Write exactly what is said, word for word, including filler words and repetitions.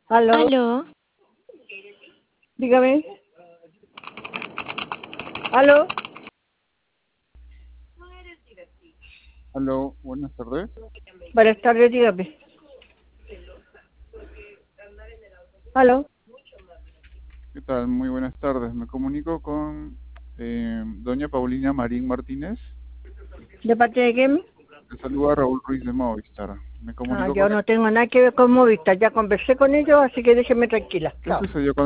Aló, Aló, dígame. Aló, Aló, buenas tardes. buenas tardes, dígame. Aló, ¿Qué tal? Muy buenas tardes. Me comunico con eh, doña Paulina Marín Martínez. ¿de parte de quién? Le saluda Raúl Ruiz de Movistar. Me Ah, comunico yo con no él. tengo nada que ver con Movistar, ya conversé con ellos, así que déjeme tranquila. ¿Qué Chao. sucedió con